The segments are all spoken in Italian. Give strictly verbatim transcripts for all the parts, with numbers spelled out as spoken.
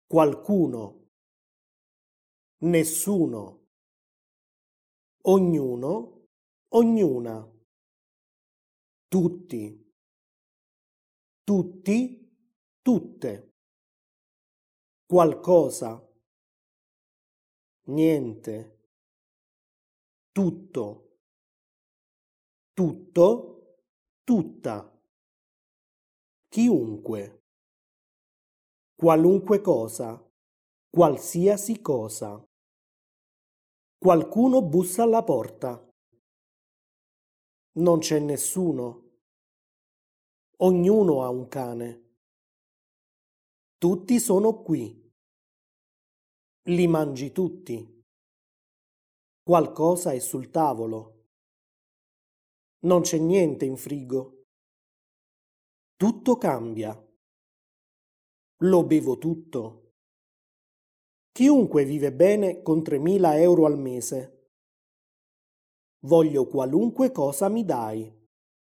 qualcuno, nessuno, ognuno, ognuna, tutti, tutti, tutte, qualcosa, niente, tutto, tutto, tutta, chiunque, qualunque cosa, qualsiasi cosa. Qualcuno bussa alla porta. Non c'è nessuno. Ognuno ha un cane. Tutti sono qui. Li mangi tutti. Qualcosa è sul tavolo. Non c'è niente in frigo. Tutto cambia. Lo bevo tutto. Chiunque vive bene con tremila euro al mese. Voglio qualunque cosa mi dai.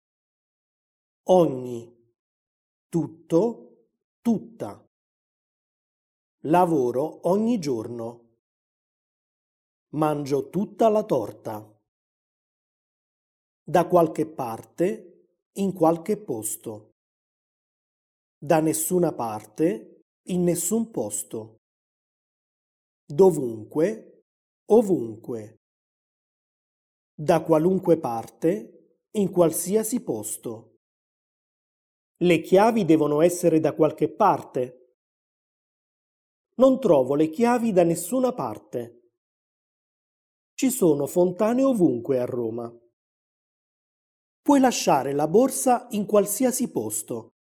Ogni, tutto, tutta. Lavoro ogni giorno. Mangio tutta la torta. Da qualche parte, in qualche posto. Da nessuna parte, in nessun posto. Dovunque, ovunque. Da qualunque parte, in qualsiasi posto. Le chiavi devono essere da qualche parte. Non trovo le chiavi da nessuna parte. Ci sono fontane ovunque a Roma. Puoi lasciare la borsa in qualsiasi posto.